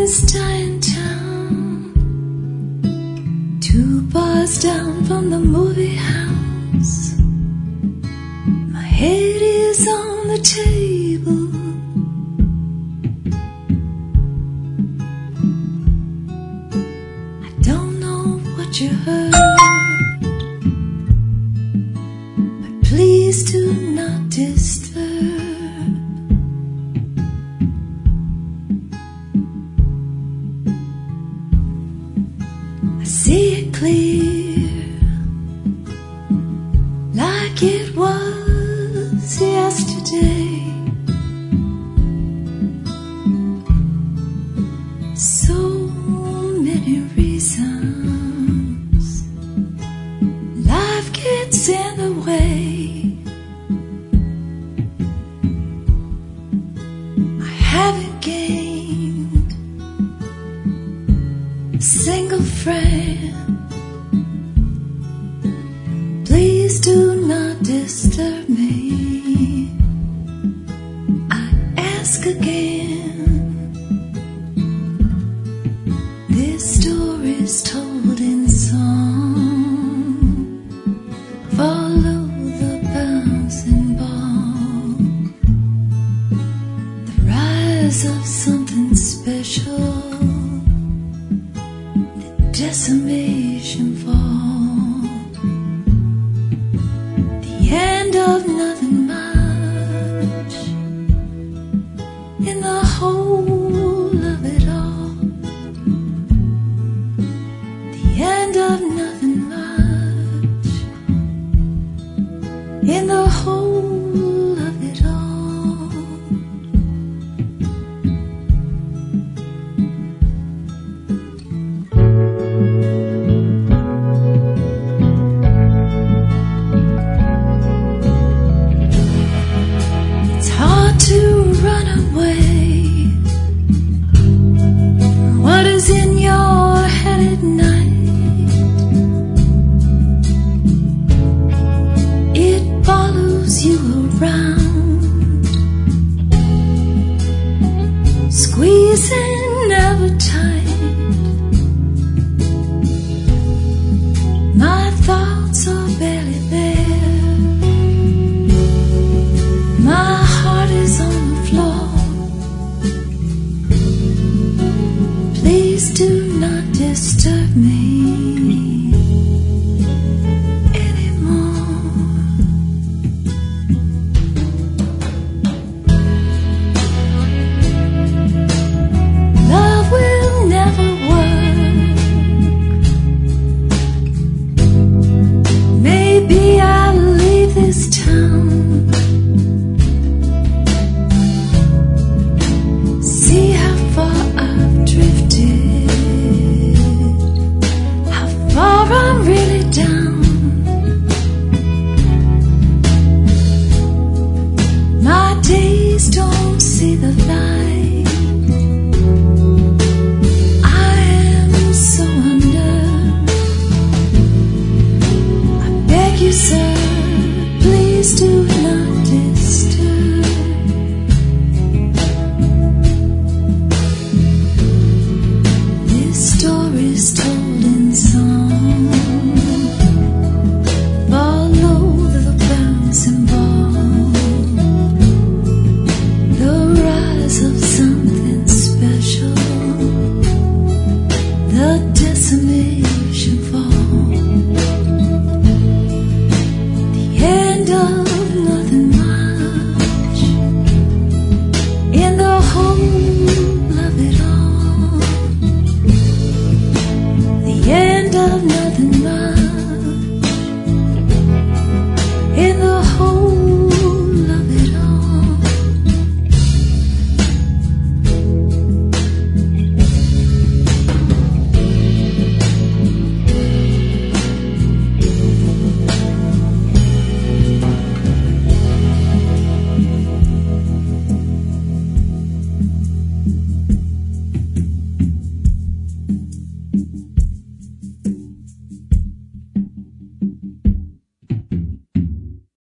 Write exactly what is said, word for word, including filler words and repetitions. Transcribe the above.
this dying town, two bars down from the movie house. My head is on the table, I don't know what you heard, but please do not disturb. I see it clear, like it was yesterday. So many reasons life gets in the way. I haven't gained a single friend. Please do not disturb me. I ask again. This story's told in song. Follow the bouncing ball, the rise of something special, the decimation fall, the end of nothing much in the whole of it all, the end of nothing much in the whole